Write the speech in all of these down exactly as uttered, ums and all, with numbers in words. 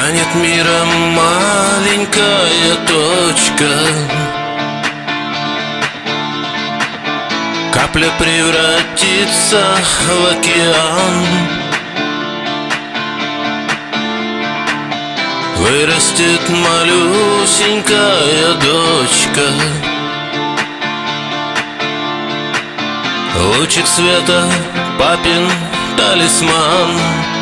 Станет миром маленькая точка, капля превратится в океан. Вырастет малюсенькая дочка, лучик света папин талисман.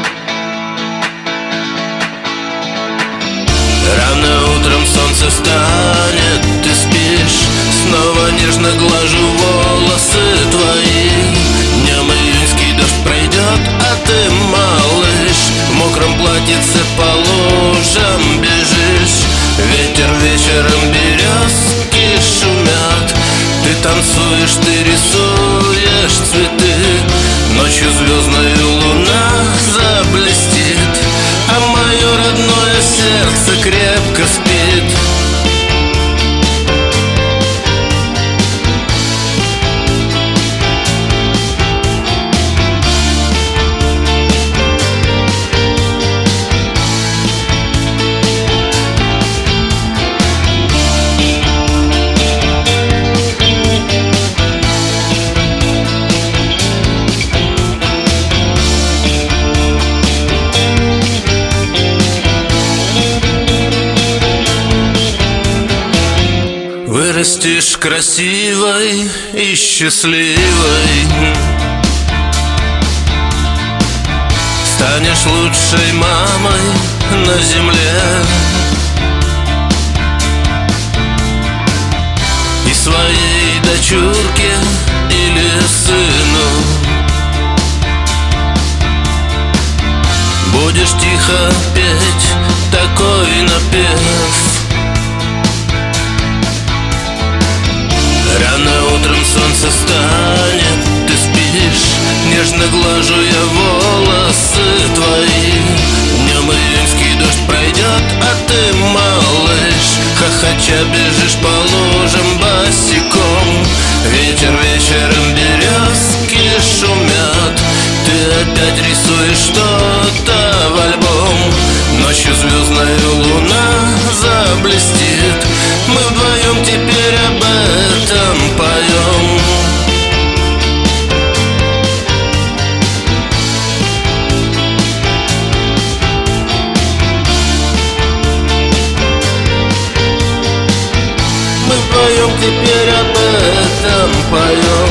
Рано утром солнце встанет, ты спишь, снова нежно глажу волосы твои. Днем июньский дождь пройдет, а ты, малыш, в мокром платьице по лужам бежишь. Ветер вечером, березки шумят, ты танцуешь, ты рисуешь цветы. Ночью звездная луна заблестит, а мое родное сердце крепко спит. Вырастешь красивой и счастливой, станешь лучшей мамой на земле. И своей дочурке или сыну будешь тихо петь такой напев. Рано утром солнце встанет, ты спишь, нежно глажу я волосы твои. Днем июньский дождь пройдет, а ты, малыш, хохоча бежишь по лужам босиком. Ветер вечером, березки шумят, ты опять рисуешь что-то в альбом. Ночью звездная луна заблестит, мы вдвоем теперь об этом поем. Мы вдвоем теперь об этом поем.